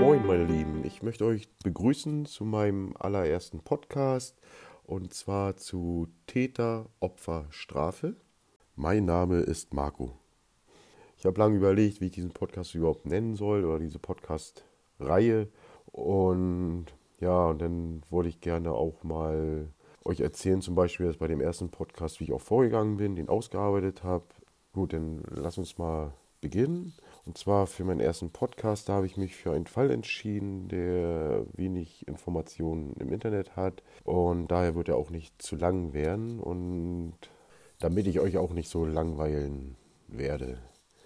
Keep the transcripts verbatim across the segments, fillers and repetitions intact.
Moin, meine Lieben. Ich möchte euch begrüßen zu meinem allerersten Podcast und zwar zu Täter, Opfer, Strafe. Mein Name ist Marco. Ich habe lange überlegt, wie ich diesen Podcast überhaupt nennen soll oder diese Podcast-Reihe. Und ja, und dann wollte ich gerne auch mal euch erzählen, zum Beispiel dass bei dem ersten Podcast, wie ich auch vorgegangen bin, den ausgearbeitet habe. Gut, dann lass uns mal beginnen. Und zwar für meinen ersten Podcast, da habe ich mich für einen Fall entschieden, der wenig Informationen im Internet hat. Und daher wird er auch nicht zu lang werden. Und damit ich euch auch nicht so langweilen werde.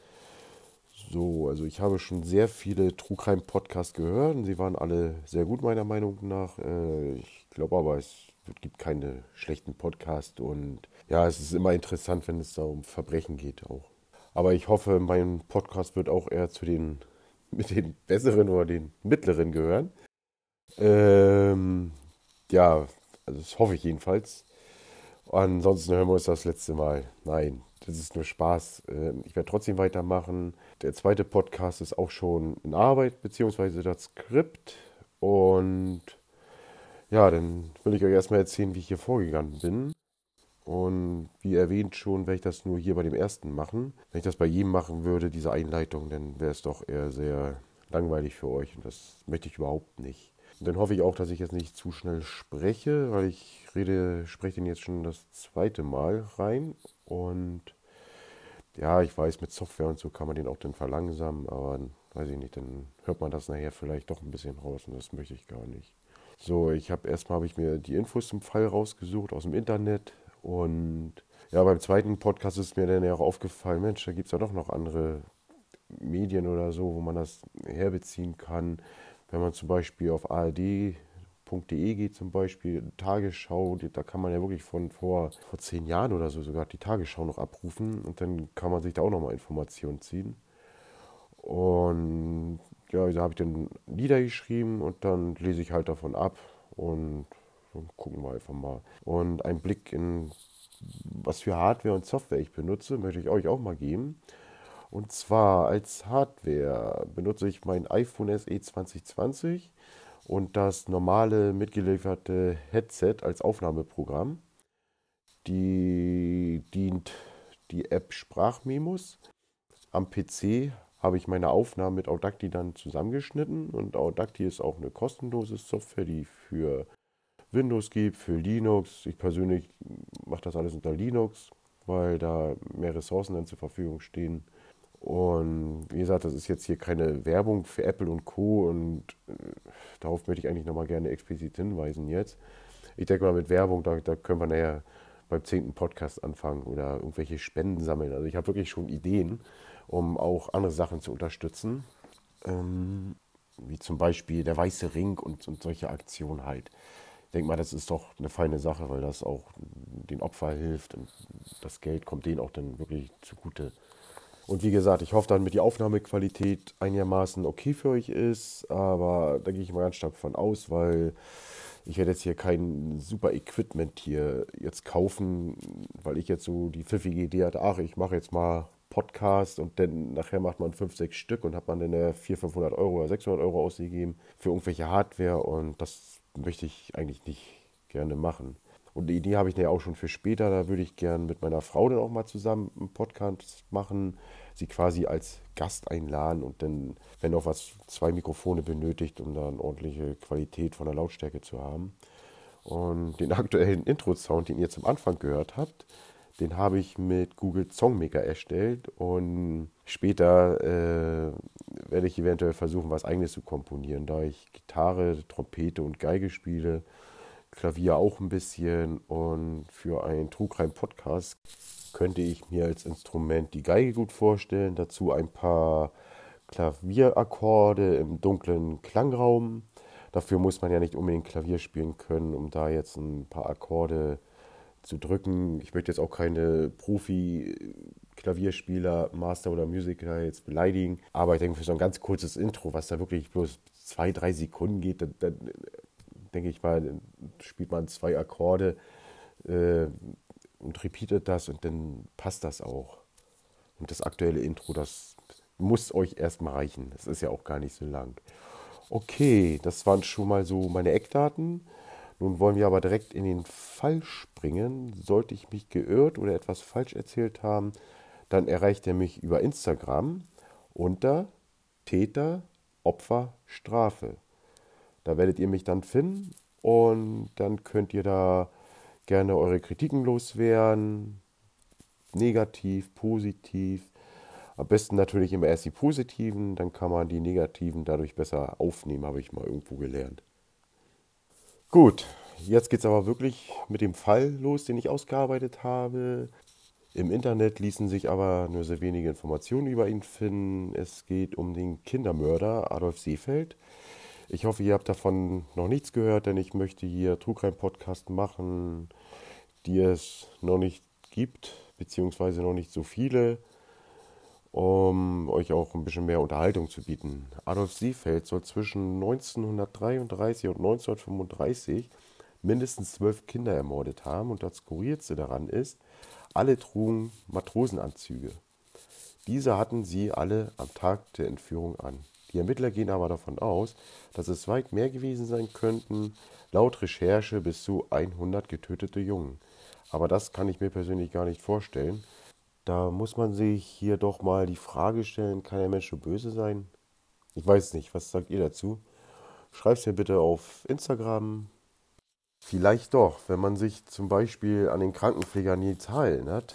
So, also ich habe schon sehr viele True Crime Podcasts gehört und sie waren alle sehr gut meiner Meinung nach. Äh, Ich glaube aber, es gibt keine schlechten Podcasts und ja, es ist immer interessant, wenn es da um Verbrechen geht auch. Aber ich hoffe, mein Podcast wird auch eher zu den mit den besseren oder den mittleren gehören. Ähm, ja, also das hoffe ich jedenfalls. Ansonsten hören wir uns das letzte Mal. Nein, das ist nur Spaß. Ähm, Ich werde trotzdem weitermachen. Der zweite Podcast ist auch schon in Arbeit, beziehungsweise das Skript. Und ja, dann will ich euch erstmal erzählen, wie ich hier vorgegangen bin. Und wie erwähnt schon, werde ich das nur hier bei dem ersten machen. Wenn ich das bei jedem machen würde, diese Einleitung, dann wäre es doch eher sehr langweilig für euch. Und das möchte ich überhaupt nicht. Und dann hoffe ich auch, dass ich jetzt nicht zu schnell spreche, weil ich rede, spreche den jetzt schon das zweite Mal rein. Und ja, ich weiß, mit Software und so kann man den auch dann verlangsamen, aber weiß ich nicht, dann hört man das nachher vielleicht doch ein bisschen raus und das möchte ich gar nicht. So, ich habe erstmal habe ich mir die Infos zum Fall rausgesucht aus dem Internet und ja, beim zweiten Podcast ist mir dann ja auch aufgefallen, Mensch, da gibt es ja doch noch andere Medien oder so, wo man das herbeziehen kann. Wenn man zum Beispiel auf A R D punkt de geht zum Beispiel, Tagesschau, die, da kann man ja wirklich von vor, vor zehn Jahren oder so sogar die Tagesschau noch abrufen und dann kann man sich da auch nochmal Informationen ziehen. Und ja, da habe ich dann Lieder geschrieben und dann lese ich halt davon ab und dann gucken wir einfach mal. Und ein Blick in was für Hardware und Software ich benutze, möchte ich euch auch mal geben. Und zwar als Hardware benutze ich mein iPhone S E zwanzig zwanzig und das normale mitgelieferte Headset als Aufnahmeprogramm. Die dient die App Sprachmemos. Am P C habe ich meine Aufnahmen mit Audacity dann zusammengeschnitten und Audacity ist auch eine kostenlose Software, die für Windows gibt, für Linux. Ich persönlich mache das alles unter Linux, weil da mehr Ressourcen dann zur Verfügung stehen. Und wie gesagt, das ist jetzt hier keine Werbung für Apple und Co. Und äh, darauf möchte ich eigentlich nochmal gerne explizit hinweisen jetzt. Ich denke mal, mit Werbung, da, da können wir nachher beim zehnten Podcast anfangen oder irgendwelche Spenden sammeln. Also ich habe wirklich schon Ideen, um auch andere Sachen zu unterstützen. Ähm, Wie zum Beispiel der Weiße Ring und, und solche Aktionen halt. Ich denke mal, das ist doch eine feine Sache, weil das auch den Opfern hilft und das Geld kommt denen auch dann wirklich zugute. Und wie gesagt, ich hoffe dann mit die Aufnahmequalität einigermaßen okay für euch ist, aber da gehe ich mal ganz stark von aus, weil ich werde jetzt hier kein super Equipment hier jetzt kaufen, weil ich jetzt so die pfiffige Idee hatte, ach, ich mache jetzt mal Podcast und dann nachher macht man fünf, sechs Stück und hat man dann äh, vierhundert, fünfhundert Euro oder sechshundert Euro ausgegeben für irgendwelche Hardware und das möchte ich eigentlich nicht gerne machen. Und die Idee habe ich ja auch schon für später. Da würde ich gern mit meiner Frau dann auch mal zusammen einen Podcast machen, sie quasi als Gast einladen und dann, wenn auch was, zwei Mikrofone benötigt, um dann ordentliche Qualität von der Lautstärke zu haben. Und den aktuellen Intro-Sound, den ihr zum Anfang gehört habt, den habe ich mit Google Songmaker erstellt und später äh, werde ich eventuell versuchen, was eigenes zu komponieren, da ich Gitarre, Trompete und Geige spiele. Klavier auch ein bisschen und für einen True Crime Podcast könnte ich mir als Instrument die Geige gut vorstellen, dazu ein paar Klavierakkorde im dunklen Klangraum. Dafür muss man ja nicht unbedingt Klavier spielen können, um da jetzt ein paar Akkorde zu drücken. Ich möchte jetzt auch keine Profi-Klavierspieler, Master oder Musiker jetzt beleidigen, aber ich denke, für so ein ganz kurzes Intro, was da wirklich bloß zwei, drei Sekunden geht, dann, dann denke ich mal, spielt man zwei Akkorde äh, und repeatet das und dann passt das auch. Und das aktuelle Intro, das muss euch erstmal reichen. Das ist ja auch gar nicht so lang. Okay, das waren schon mal so meine Eckdaten. Nun wollen wir aber direkt in den Fall springen. Sollte ich mich geirrt oder etwas falsch erzählt haben, dann erreicht er mich über Instagram unter Täter, Opfer, Strafe. Da werdet ihr mich dann finden und dann könnt ihr da gerne eure Kritiken loswerden, negativ, positiv. Am besten natürlich immer erst die positiven, dann kann man die negativen dadurch besser aufnehmen, habe ich mal irgendwo gelernt. Gut, jetzt geht es aber wirklich mit dem Fall los, den ich ausgearbeitet habe. Im Internet ließen sich aber nur sehr wenige Informationen über ihn finden. Es geht um den Kindermörder Adolf Seefeld. Ich hoffe, ihr habt davon noch nichts gehört, denn ich möchte hier Trugreim-Podcast machen, die es noch nicht gibt, beziehungsweise noch nicht so viele, um euch auch ein bisschen mehr Unterhaltung zu bieten. Adolf Seefeld soll zwischen neunzehnhundertdreiunddreißig und neunzehnhundertfünfunddreißig mindestens zwölf Kinder ermordet haben und das Skurrilste daran ist, alle trugen Matrosenanzüge. Diese hatten sie alle am Tag der Entführung an. Die Ermittler gehen aber davon aus, dass es weit mehr gewesen sein könnten, laut Recherche bis zu hundert getötete Jungen. Aber das kann ich mir persönlich gar nicht vorstellen. Da muss man sich hier doch mal die Frage stellen, kann der Mensch so böse sein? Ich weiß nicht, was sagt ihr dazu? Schreibt mir bitte auf Instagram. Vielleicht doch, wenn man sich zum Beispiel an den Krankenpfleger Nils H. erinnert.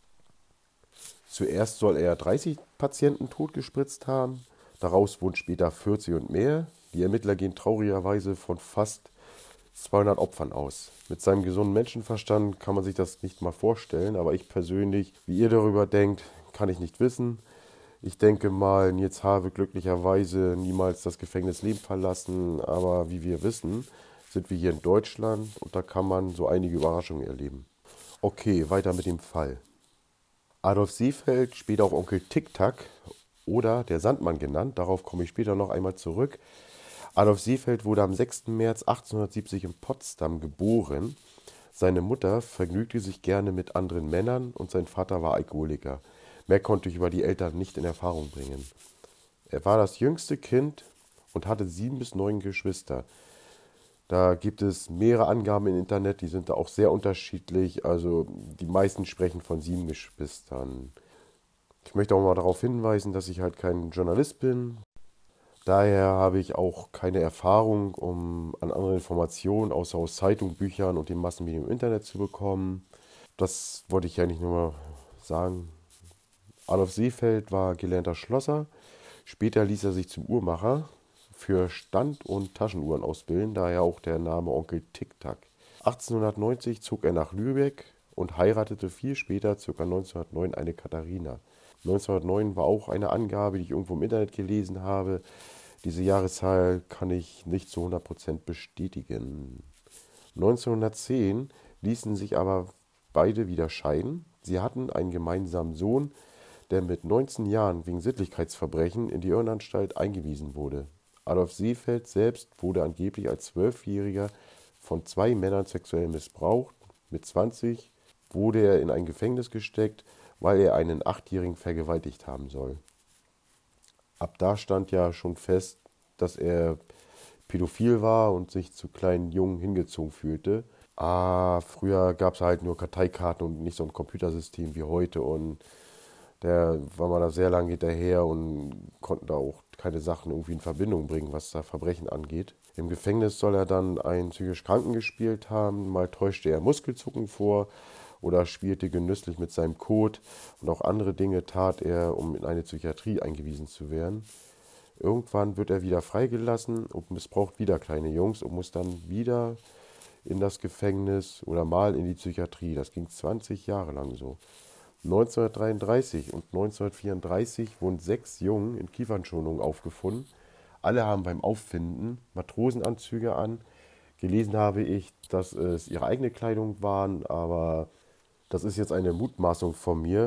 Zuerst soll er dreißig Patienten totgespritzt haben, daraus wurden später vierzig und mehr. Die Ermittler gehen traurigerweise von fast zweihundert Opfern aus. Mit seinem gesunden Menschenverstand kann man sich das nicht mal vorstellen, aber ich persönlich, wie ihr darüber denkt, kann ich nicht wissen. Ich denke mal, Nils H. wird glücklicherweise niemals das Gefängnisleben verlassen, aber wie wir wissen, sind wir hier in Deutschland und da kann man so einige Überraschungen erleben. Okay, weiter mit dem Fall. Adolf Seefeld, später auch Onkel Tic-Tac oder der Sandmann genannt, darauf komme ich später noch einmal zurück. Adolf Seefeld wurde am sechsten März achtzehnhundertsiebzig in Potsdam geboren. Seine Mutter vergnügte sich gerne mit anderen Männern und sein Vater war Alkoholiker. Mehr konnte ich über die Eltern nicht in Erfahrung bringen. Er war das jüngste Kind und hatte sieben bis neun Geschwister. Da gibt es mehrere Angaben im Internet, die sind da auch sehr unterschiedlich. Also die meisten sprechen von sieben Geschwistern. Ich möchte auch mal darauf hinweisen, dass ich halt kein Journalist bin. Daher habe ich auch keine Erfahrung, um an andere Informationen außer aus Zeitung, Büchern und den Massenmedien im Internet zu bekommen. Das wollte ich eigentlich nur mal sagen. Adolf Seefeld war gelernter Schlosser. Später ließ er sich zum Uhrmacher für Stand- und Taschenuhren ausbilden, daher auch der Name Onkel Tic-Tac. achtzehnhundertneunzig zog er nach Lübeck und heiratete viel später, ca. neunzehnhundertneun, eine Katharina. neunzehnhundertneun war auch eine Angabe, die ich irgendwo im Internet gelesen habe. Diese Jahreszahl kann ich nicht zu hundert Prozent bestätigen. neunzehnhundertzehn ließen sich aber beide wieder scheiden. Sie hatten einen gemeinsamen Sohn, der mit neunzehn Jahren wegen Sittlichkeitsverbrechen in die Irrenanstalt eingewiesen wurde. Adolf Seefeld selbst wurde angeblich als Zwölfjähriger von zwei Männern sexuell missbraucht. Mit zwanzig wurde er in ein Gefängnis gesteckt, weil er einen Achtjährigen vergewaltigt haben soll. Ab da stand ja schon fest, dass er pädophil war und sich zu kleinen Jungen hingezogen fühlte. Ah, früher gab es halt nur Karteikarten und nicht so ein Computersystem wie heute und der war mal da sehr lange hinterher und konnte da auch keine Sachen irgendwie in Verbindung bringen, was da Verbrechen angeht. Im Gefängnis soll er dann einen psychisch Kranken gespielt haben, mal täuschte er Muskelzucken vor oder spielte genüsslich mit seinem Kot und auch andere Dinge tat er, um in eine Psychiatrie eingewiesen zu werden. Irgendwann wird er wieder freigelassen und missbraucht wieder kleine Jungs und muss dann wieder in das Gefängnis oder mal in die Psychiatrie. Das ging zwanzig Jahre lang so. neunzehnhundertdreiunddreißig und neunzehnhundertvierunddreißig wurden sechs Jungen in Kiefernschonungen aufgefunden. Alle haben beim Auffinden Matrosenanzüge an. Gelesen habe ich, dass es ihre eigene Kleidung waren, aber das ist jetzt eine Mutmaßung von mir.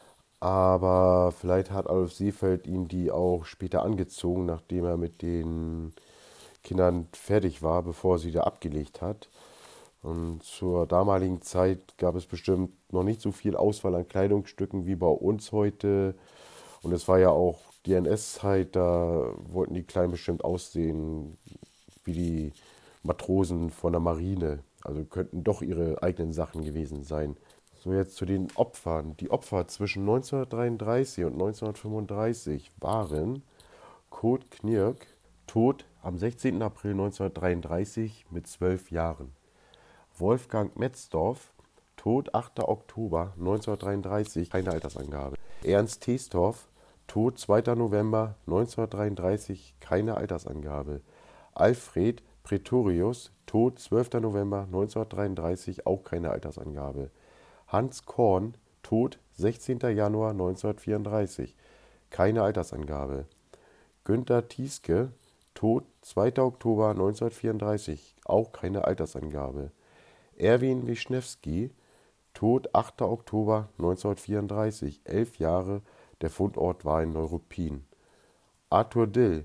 Aber vielleicht hat Adolf Seefeld ihm die auch später angezogen, nachdem er mit den Kindern fertig war, bevor er sie da abgelegt hat. Und zur damaligen Zeit gab es bestimmt noch nicht so viel Auswahl an Kleidungsstücken wie bei uns heute. Und es war ja auch die N S-Zeit, da wollten die Kleinen bestimmt aussehen wie die Matrosen von der Marine. Also könnten doch ihre eigenen Sachen gewesen sein. So, jetzt zu den Opfern. Die Opfer zwischen neunzehnhundertdreiunddreißig und neunzehnhundertfünfunddreißig waren Kurt Knirk, tot am sechzehnten April neunzehnhundertdreiunddreißig mit zwölf Jahren. Wolfgang Metzdorf, tot achter Oktober neunzehnhundertdreiunddreißig, keine Altersangabe. Ernst Teestorf, tot zweiter November neunzehnhundertdreiunddreißig, keine Altersangabe. Alfred Pretorius, tot zwölfter November neunzehnhundertdreiunddreißig, auch keine Altersangabe. Hans Korn, tot sechzehnter Januar neunzehnhundertvierunddreißig, keine Altersangabe. Günter Thieske, tot zweiter Oktober neunzehnhundertvierunddreißig, auch keine Altersangabe. Erwin Wischnewski, tot achter Oktober neunzehnhundertvierunddreißig, elf Jahre, der Fundort war in Neuruppin. Arthur Dill,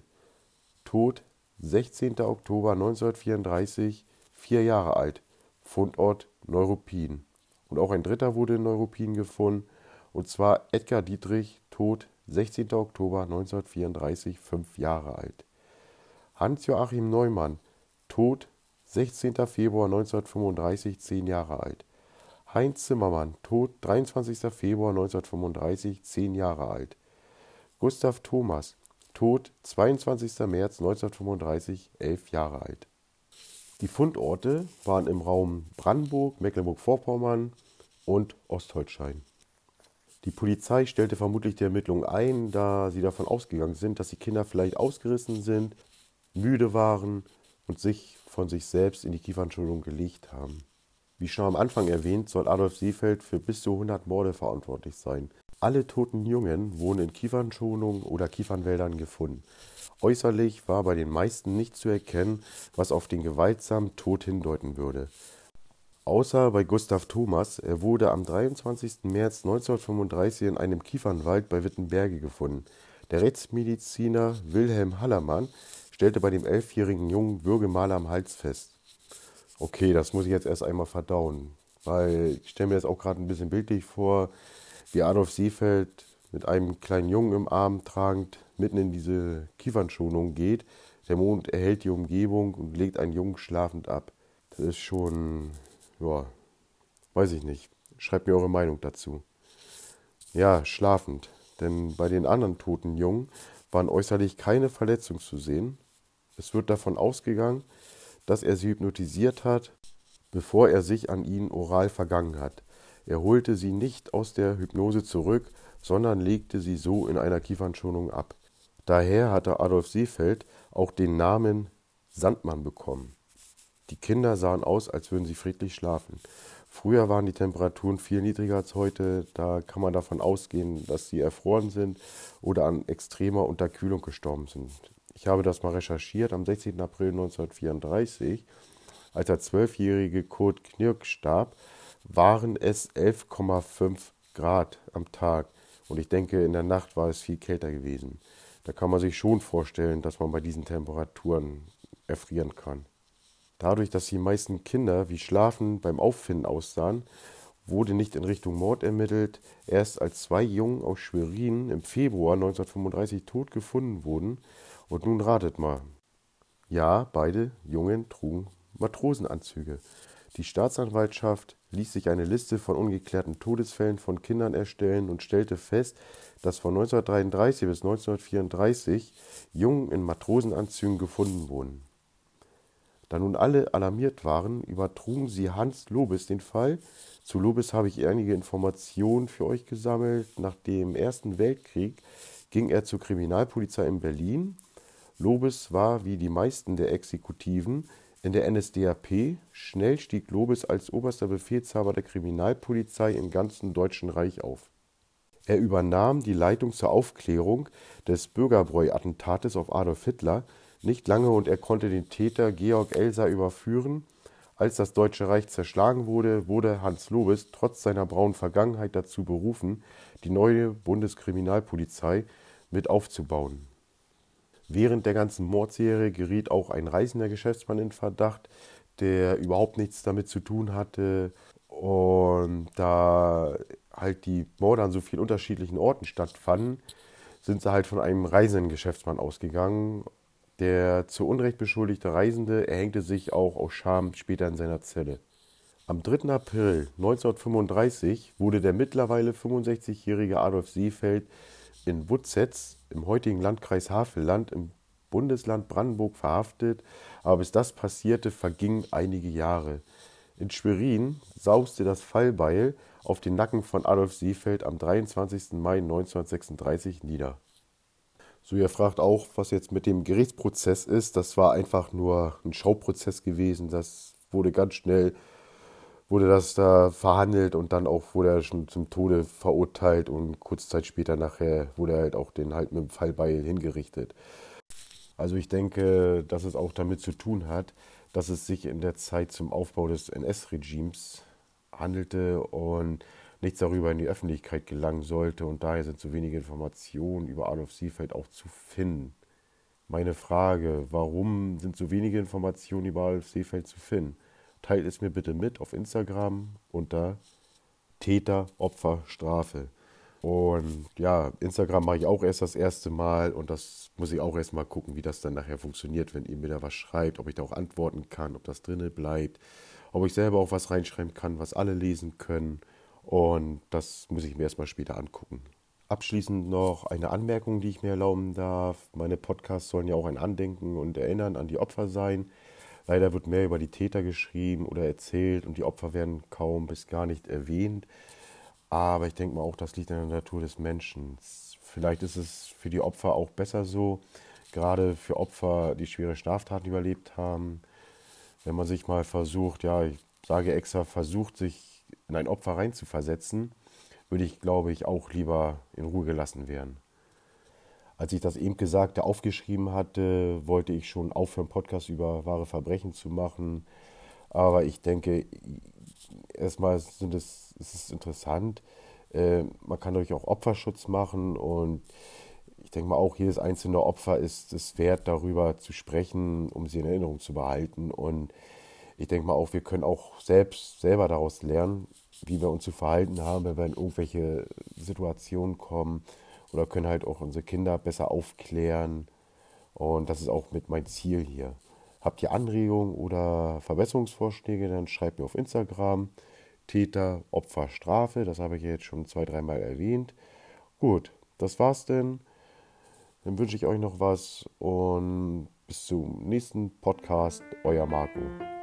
tot sechzehnter Oktober neunzehnhundertvierunddreißig, vier Jahre alt, Fundort Neuruppin. Und auch ein dritter wurde in Neuruppin gefunden, und zwar Edgar Dietrich, tot sechzehnter Oktober neunzehnhundertvierunddreißig, fünf Jahre alt. Hans-Joachim Neumann, tot sechzehnter Februar neunzehnhundertfünfunddreißig, zehn Jahre alt. Heinz Zimmermann, tot dreiundzwanzigster Februar neunzehnhundertfünfunddreißig, zehn Jahre alt. Gustav Thomas, tot zweiundzwanzigster März neunzehnhundertfünfunddreißig, elf Jahre alt. Die Fundorte waren im Raum Brandenburg, Mecklenburg-Vorpommern und Ostholstein. Die Polizei stellte vermutlich die Ermittlungen ein, da sie davon ausgegangen sind, dass die Kinder vielleicht ausgerissen sind, müde waren und sich von sich selbst in die Kiefernschonung gelegt haben. Wie schon am Anfang erwähnt, soll Adolf Seefeld für bis zu hundert Morde verantwortlich sein. Alle toten Jungen wurden in Kiefernschonungen oder Kiefernwäldern gefunden. Äußerlich war bei den meisten nichts zu erkennen, was auf den gewaltsamen Tod hindeuten würde. Außer bei Gustav Thomas, er wurde am dreiundzwanzigsten März neunzehnhundertfünfunddreißig in einem Kiefernwald bei Wittenberge gefunden. Der Rechtsmediziner Wilhelm Hallermann stellte bei dem elfjährigen Jungen Würgemale am Hals fest. Okay, das muss ich jetzt erst einmal verdauen, weil ich stelle mir das auch gerade ein bisschen bildlich vor, wie Adolf Seefeld mit einem kleinen Jungen im Arm tragend mitten in diese Kiefernschonung geht. Der Mond erhellt die Umgebung und legt einen Jungen schlafend ab. Das ist schon, ja, weiß ich nicht. Schreibt mir eure Meinung dazu. Ja, schlafend, denn bei den anderen toten Jungen waren äußerlich keine Verletzungen zu sehen. Es wird davon ausgegangen, dass er sie hypnotisiert hat, bevor er sich an ihnen oral vergangen hat. Er holte sie nicht aus der Hypnose zurück, sondern legte sie so in einer Kiefernschonung ab. Daher hatte Adolf Seefeld auch den Namen Sandmann bekommen. Die Kinder sahen aus, als würden sie friedlich schlafen. Früher waren die Temperaturen viel niedriger als heute, da kann man davon ausgehen, dass sie erfroren sind oder an extremer Unterkühlung gestorben sind. Ich habe das mal recherchiert, am sechzehnten April neunzehnhundertvierunddreißig, als der zwölfjährige Kurt Knirk starb, waren es elf Komma fünf Grad am Tag. Und ich denke, in der Nacht war es viel kälter gewesen. Da kann man sich schon vorstellen, dass man bei diesen Temperaturen erfrieren kann. Dadurch, dass die meisten Kinder wie schlafend beim Auffinden aussahen, wurde nicht in Richtung Mord ermittelt. Erst als zwei Jungen aus Schwerin im Februar neunzehnhundertfünfunddreißig tot gefunden wurden. Und nun ratet mal. Ja, beide Jungen trugen Matrosenanzüge. Die Staatsanwaltschaft ließ sich eine Liste von ungeklärten Todesfällen von Kindern erstellen und stellte fest, dass von neunzehnhundertdreiunddreißig bis neunzehnhundertvierunddreißig Jungen in Matrosenanzügen gefunden wurden. Da nun alle alarmiert waren, übertrugen sie Hans Lobis den Fall. Zu Lobis habe ich einige Informationen für euch gesammelt. Nach dem Ersten Weltkrieg ging er zur Kriminalpolizei in Berlin. Lobis war, wie die meisten der Exekutiven, in der N S D A P. Schnell stieg Lobis als oberster Befehlshaber der Kriminalpolizei im ganzen Deutschen Reich auf. Er übernahm die Leitung zur Aufklärung des Bürgerbräu-Attentates auf Adolf Hitler. Nicht lange und er konnte den Täter Georg Elser überführen. Als das Deutsche Reich zerschlagen wurde, wurde Hans Lobis trotz seiner braunen Vergangenheit dazu berufen, die neue Bundeskriminalpolizei mit aufzubauen. Während der ganzen Mordserie geriet auch ein reisender Geschäftsmann in Verdacht, der überhaupt nichts damit zu tun hatte. Und da halt die Morde an so vielen unterschiedlichen Orten stattfanden, sind sie halt von einem reisenden Geschäftsmann ausgegangen. Der zu Unrecht beschuldigte Reisende erhängte sich auch aus Scham später in seiner Zelle. Am dritten April neunzehnhundertfünfunddreißig wurde der mittlerweile fünfundsechzigjährige Adolf Seefeld in Wutzetz im heutigen Landkreis Havelland im Bundesland Brandenburg verhaftet, aber bis das passierte, vergingen einige Jahre. In Schwerin sauste das Fallbeil auf den Nacken von Adolf Seefeld am dreiundzwanzigsten Mai neunzehnhundertsechsunddreißig nieder. So, ihr fragt auch, was jetzt mit dem Gerichtsprozess ist. Das war einfach nur ein Schauprozess gewesen. Das wurde ganz schnell, wurde das da verhandelt und dann auch wurde er schon zum Tode verurteilt und kurze Zeit später nachher wurde er halt auch den halt mit dem Fallbeil hingerichtet. Also ich denke, dass es auch damit zu tun hat, dass es sich in der Zeit zum Aufbau des N S-Regimes handelte und nichts darüber in die Öffentlichkeit gelangen sollte und daher sind so wenige Informationen über Adolf Seefeld auch zu finden. Meine Frage, warum sind so wenige Informationen über Adolf Seefeld zu finden? Teilt es mir bitte mit auf Instagram unter Täter, Opfer, Strafe. Und ja, Instagram mache ich auch erst das erste Mal und das muss ich auch erst mal gucken, wie das dann nachher funktioniert, wenn ihr mir da was schreibt, ob ich da auch antworten kann, ob das drinne bleibt, ob ich selber auch was reinschreiben kann, was alle lesen können. Und das muss ich mir erstmal später angucken. Abschließend noch eine Anmerkung, die ich mir erlauben darf. Meine Podcasts sollen ja auch ein Andenken und Erinnern an die Opfer sein. Leider wird mehr über die Täter geschrieben oder erzählt und die Opfer werden kaum bis gar nicht erwähnt. Aber ich denke mal auch, das liegt in der Natur des Menschen. Vielleicht ist es für die Opfer auch besser so, gerade für Opfer, die schwere Straftaten überlebt haben, wenn man sich mal versucht, ja, ich sage extra, versucht, sich in ein Opfer reinzuversetzen, würde ich, glaube ich, auch lieber in Ruhe gelassen werden. Als ich das eben Gesagte aufgeschrieben hatte, wollte ich schon aufhören, Podcast über wahre Verbrechen zu machen. Aber ich denke, erstmal sind es, ist es interessant. Äh, man kann natürlich auch Opferschutz machen und ich denke mal auch, jedes einzelne Opfer ist es wert, darüber zu sprechen, um sie in Erinnerung zu behalten. Und ich denke mal auch, wir können auch selbst selber daraus lernen, wie wir uns zu verhalten haben, wenn wir in irgendwelche Situationen kommen oder können halt auch unsere Kinder besser aufklären. Und das ist auch mit mein Ziel hier. Habt ihr Anregungen oder Verbesserungsvorschläge, dann schreibt mir auf Instagram. Täter, Opfer, Strafe, das habe ich jetzt schon zwei, dreimal erwähnt. Gut, das war's denn. Dann wünsche ich euch noch was und bis zum nächsten Podcast, euer Marco.